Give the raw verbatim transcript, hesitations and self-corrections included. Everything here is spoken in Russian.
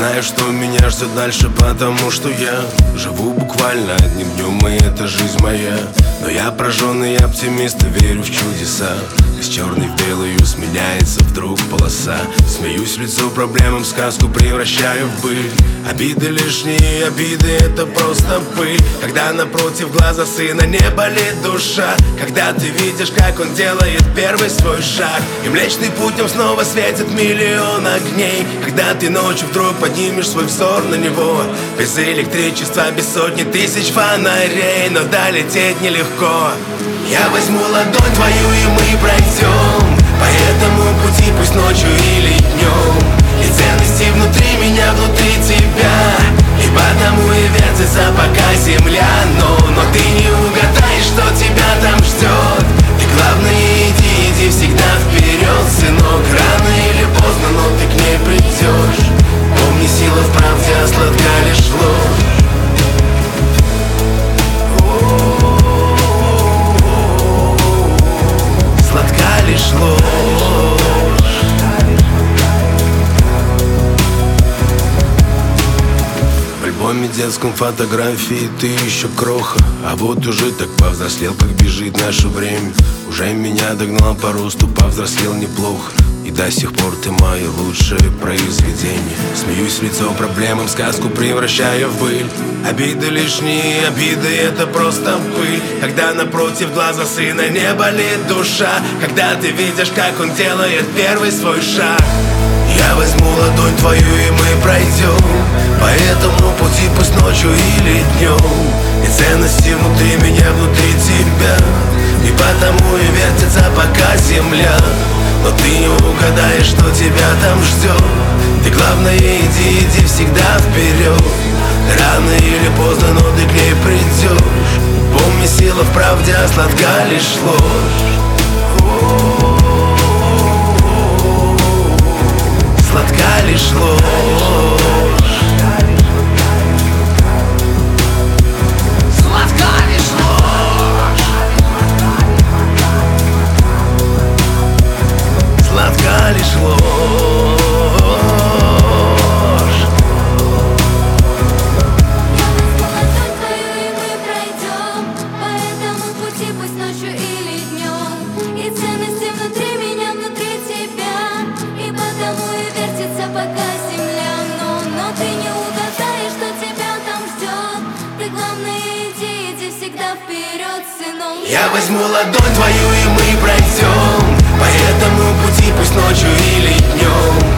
знаю, что меня ждет дальше, потому что я живу буквально одним днем, и это жизнь моя. Но я прожженный оптимист и верю в чудеса. Из черной в белую сменяется вдруг полоса. Смеюсь в лицо проблемам, сказку превращаю в быль. Обиды лишние, обиды это просто пыль. Когда напротив глаза сына не болит душа, когда ты видишь, как он делает первый свой шаг, и Млечный Путь снова светит миллион огней. Когда ты ночью вдруг поднимешь свой взор на него, без электричества, без сотни тысяч фонарей, но долететь нелегко. Я возьму ладонь твою, и мы пройдем по этому пути, пусть ночью или днем. И ценности внутри меня, внутри тебя, и потому и вертится пока земля. Но, но ты не угадаешь, что тебя там ждет. Ты главное иди, иди всегда вперед, сынок. Рано или поздно, но ты к ней придешь. Помни, сила в правде, а сладка лишь ложь. Сладка лишь ложь. В альбоме детском фотографии ты еще кроха, а вот уже так повзрослел, как бежит наше время. Уже меня догнал по росту, повзрослел неплохо, и до сих пор ты мое лучшее произведение. Смеюсь в лицо проблемам, сказку превращаю в быль. Обиды лишние, обиды это просто пыль. Когда напротив глаза сына не болит душа, когда ты видишь, как он делает первый свой шаг. Я возьму ладонь твою, и мы пройдем по этому пути, пусть ночью или днем. И ценности внутри меня, внутри тебя, и потому и вертится пока земля. Но ты не угадаешь, что тебя там ждет. Ты главное иди, иди всегда вперед. Рано или поздно, но ты к ней придешь. Помни, сила в правде, а сладка лишь ложь. Сладка лишь ложь. Сладка лишь ложь. Сладка лишь ложь. Я возьму ладонь твою, и мы пройдем по этому пути, пусть ночью или днем.